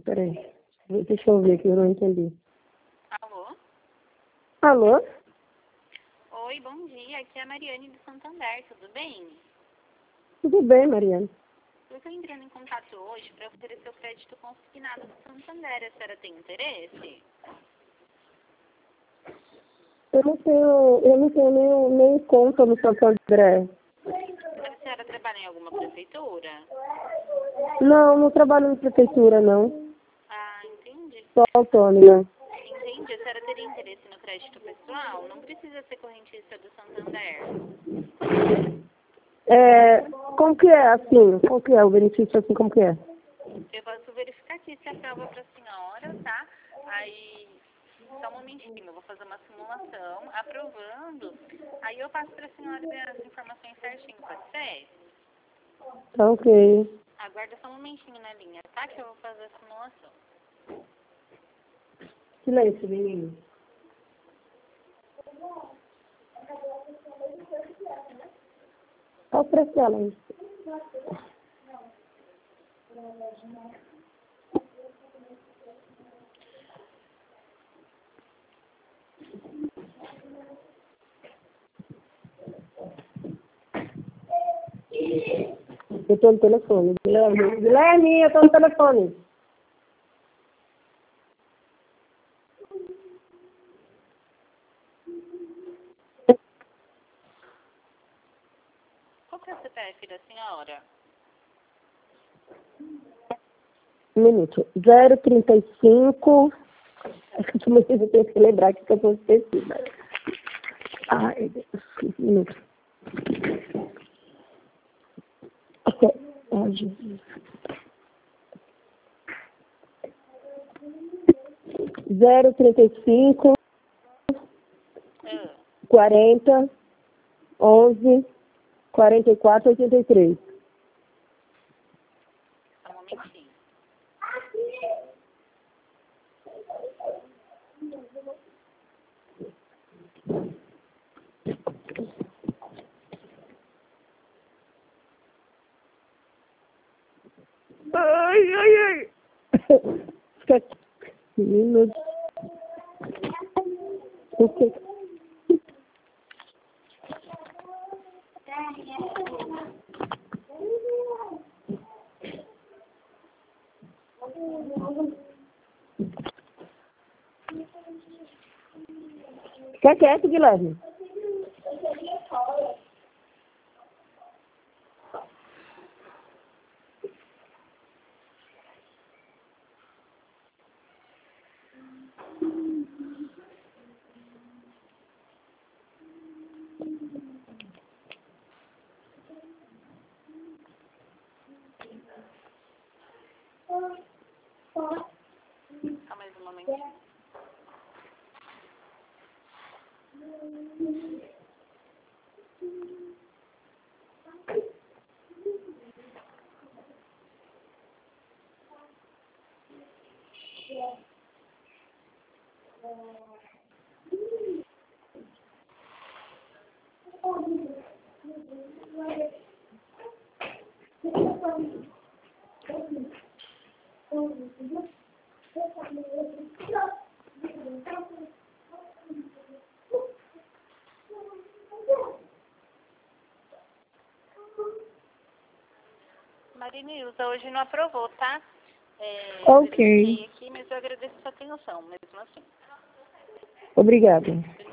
peraí. Deixa eu ver aqui, eu não entendi. Alô? Alô? Oi, bom dia. Aqui é a Mariane do Santander, tudo bem? Tudo bem, Mariana? Eu estou entrando em contato hoje para oferecer o crédito consignado do Santander. A senhora tem interesse? Eu não tenho nem conta no Santander. A senhora trabalha em alguma prefeitura? Não trabalho na prefeitura, não. Ah, entendi. Sou autônoma. Entendi. A senhora teria interesse no crédito pessoal? Não precisa ser correntista do Santander. Como que é, assim? Como que é o benefício, assim, como que é? Eu posso verificar aqui se aprova para a senhora, tá? Aí, só um momentinho, eu vou fazer uma simulação, aprovando. Aí eu passo para a senhora ver as informações certinho, pode ser? Tá ok. Aguarda só um momentinho na linha, tá? Que eu vou fazer a simulação. Silêncio, menino. Qual o preço dela, hein? Eu tô no telefone. Guilherme, eu tô no telefone. Qual que é o CPF da senhora? Um minuto. 035. Eu tenho que lembrar que eu tô esquecida. Ai, Deus. Um minuto. Ai, Jesus. 035 40 11 44 83. Só um momentinho. Ai. Fica aqui. Minuto. O quê? Fica quieto, Guilherme. Só mais um momentinho. Marinilza, hoje não aprovou, tá? Ok. Verifiquei aqui, mas eu agradeço a sua atenção, mesmo assim. Obrigada.